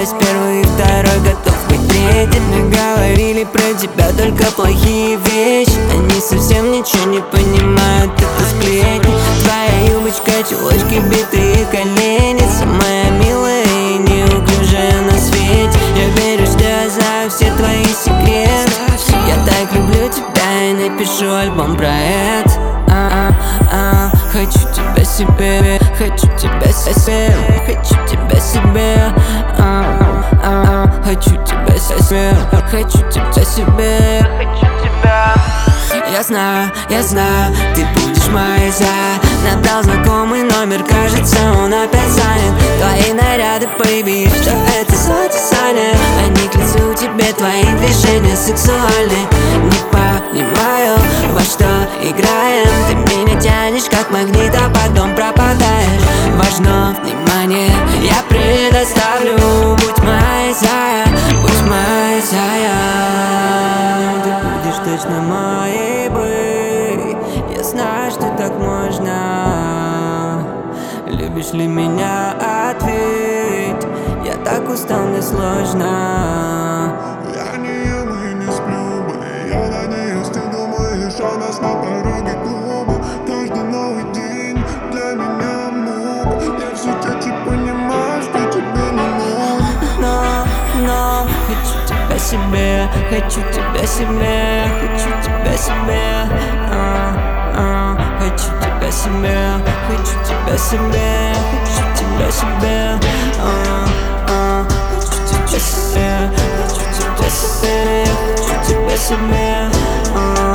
есть первый и второй, готов быть третьим. Мне говорили про тебя только плохие вещи, они совсем ничего не понимают, это сплетни. Твоя юбочка, чулочки, битые колени, самая милая и неуклюжая на свете. Я верю, что я знаю все твои секреты. Я так люблю тебя и напишу альбом про это. Хочу тебя себе, хочу тебя себе, хочу тебя себе, хочу тебя себе, хочу тебя себе, хочу тебя. Я знаю, ты будешь моей за. Набрал знакомый номер, кажется, он опять занят. Твои наряды, baby, что это за дизайнер? Они к лицу тебе, твои движения сексуальны. Не понимаю, во что играем. Ты меня тянешь как магнит, а потом пропадаешь. Важно внимание, я предоставлю. Будь моей зая, будь моей зая. Ты будешь точно моей быть. Я знаю, что так можно. Любишь ли меня? Ответь. Я так устал, мне сложно. Я не ем и не сплю, я надеюсь, ты думаешь о нас на пороге клуба. Каждый новый день для меня мук. Я все чаще понимаю, что тебе не нужно. Но хочу тебя себе, хочу тебя себе, хочу тебя себе, хочу тебя себе, хочу тебя себе, хочу тебя себе, хочу тебя себе, хочу тебя себе, хочу тебя себе.